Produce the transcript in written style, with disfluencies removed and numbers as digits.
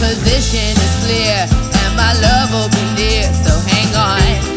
position is clear, and my love will be near, so hang on.